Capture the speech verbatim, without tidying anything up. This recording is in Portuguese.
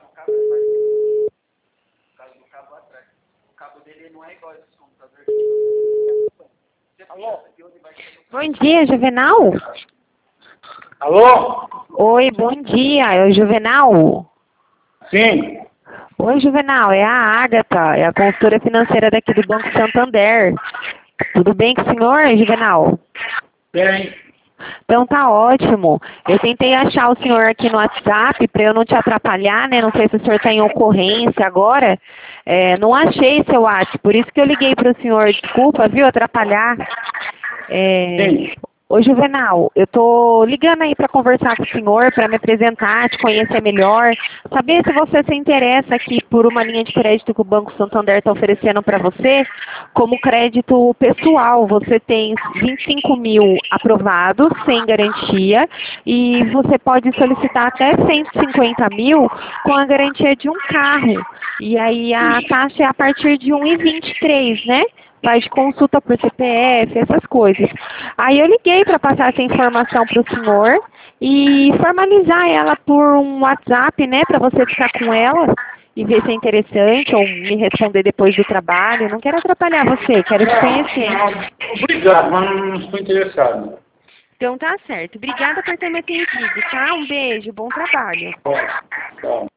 cabo, mas o cabo do cabo atrás. O cabo dele não é igual esse computador. Alô? Bom dia, Juvenal. Alô? Oi, bom dia, é o Juvenal? Sim. Oi, Juvenal, é a Ágata, é a consultora financeira daqui do Banco Santander. Tudo bem com o senhor, Juvenal? Bem. Então tá ótimo. Eu tentei achar o senhor aqui no WhatsApp para eu não te atrapalhar, né? Não sei se o senhor está em ocorrência agora. É, não achei seu WhatsApp, por isso que eu liguei para o senhor. Desculpa, viu, atrapalhar. É... Sim. Ô, Juvenal, eu tô ligando aí para conversar com o senhor, para me apresentar, te conhecer melhor, saber se você se interessa aqui por uma linha de crédito que o Banco Santander está oferecendo para você, como crédito pessoal. Você tem vinte e cinco mil aprovados, sem garantia, e você pode solicitar até cento e cinquenta mil com a garantia de um carro. E aí a taxa é a partir de um vírgula vinte e três, né? Faz consulta por C P F, essas coisas. Aí eu liguei para passar essa informação para o senhor e formalizar ela por um WhatsApp, né, para você ficar com ela e ver se é interessante ou me responder depois do trabalho. Não quero atrapalhar você, quero te conhecer. Não, obrigado, mas não estou interessado. Então tá certo. Obrigada por ter me atendido, tá? Um beijo, bom trabalho. Bom, bom.